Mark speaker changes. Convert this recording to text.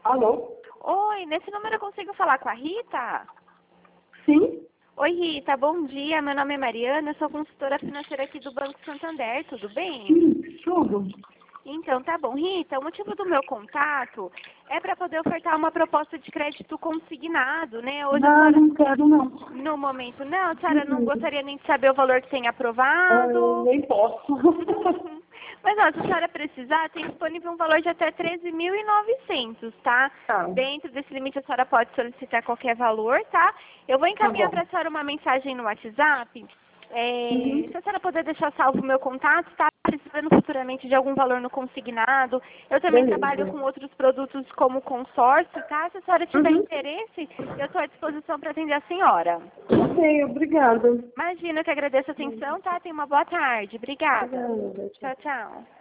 Speaker 1: Alô?
Speaker 2: Oi, nesse número eu consigo falar com a Rita?
Speaker 1: Sim?
Speaker 2: Oi, Rita, bom dia. Meu nome é Mariana, eu sou consultora financeira aqui do Banco Santander, tudo bem?
Speaker 1: Tudo.
Speaker 2: Então, tá bom. Rita, o motivo do meu contato é para poder ofertar uma proposta de crédito consignado, né? Hoje a senhora,
Speaker 1: Não quero não.
Speaker 2: no momento, não, a senhora não gostaria nem de saber o valor que tem aprovado?
Speaker 1: Nem posso.
Speaker 2: Mas, ó, se a senhora precisar, tem disponível um valor de até 13.900, tá?
Speaker 1: Tá.
Speaker 2: Dentro desse limite, a senhora pode solicitar qualquer valor, tá? Eu vou encaminhar
Speaker 1: bom.
Speaker 2: para a senhora uma mensagem no WhatsApp. Se a senhora puder deixar salvo o meu contato, tá? Precisando futuramente de algum valor no consignado. Eu também
Speaker 1: Beleza.
Speaker 2: trabalho com outros produtos como consórcio, tá? Se a senhora tiver interesse, eu estou à disposição para atender a senhora.
Speaker 1: Ok, obrigada.
Speaker 2: Imagina, eu que agradeço a atenção, tá? Tenha uma boa tarde. Obrigada.
Speaker 1: Obrigada.
Speaker 2: Tchau, tchau.